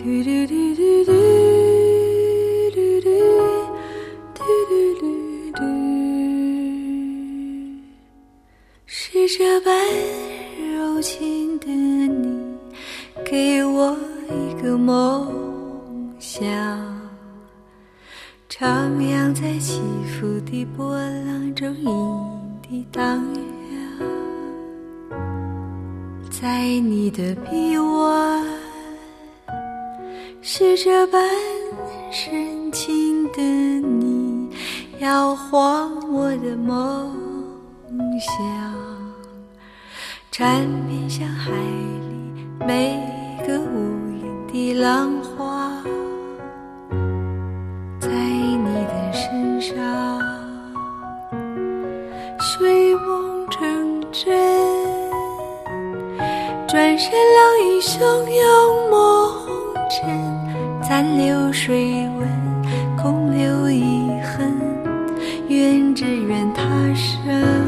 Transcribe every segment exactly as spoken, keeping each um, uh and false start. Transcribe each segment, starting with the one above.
是这般柔情的你，给我一个梦想，徜徉在起伏的波浪中，隐地荡漾。在你的臂弯，是这般深情的你，摇晃我的梦想，缠绵像海里每个无垠的浪花。在你的身上，睡梦成真，转身浪影汹涌没红尘，残留水纹，空留遗恨，愿只愿他生。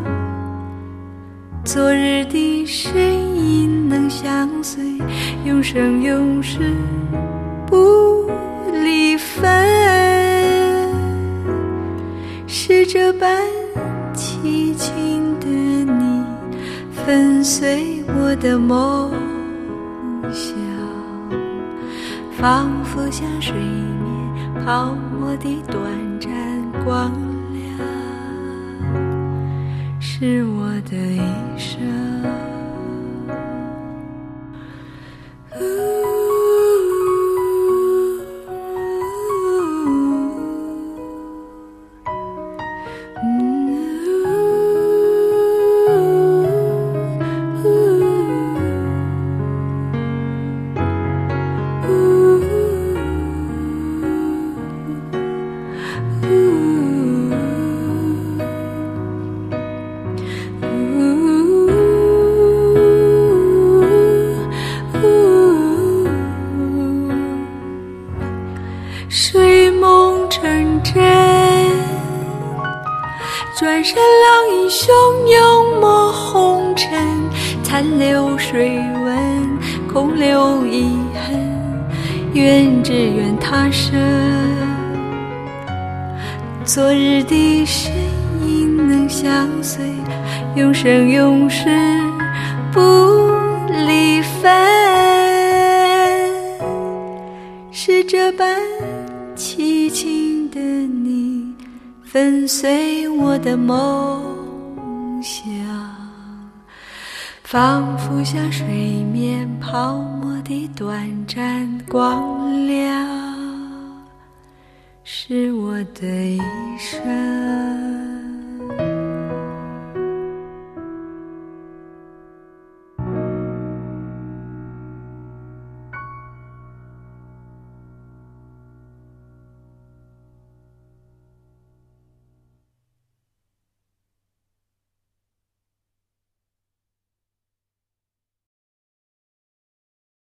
昨日的身影能相随，永生永世不离分。是这般凄情的你，粉碎我的梦想，仿佛像水面泡沫的短暂光亮，是我的一生。睡梦成真，转身浪影汹涌没红尘，残留水纹，空留遗恨，愿只愿他生。昨日的身影能相随，永生永世不离分。是这般凄情的你，粉碎我的梦想，仿佛像水面泡沫的短暂光亮，是我的一生。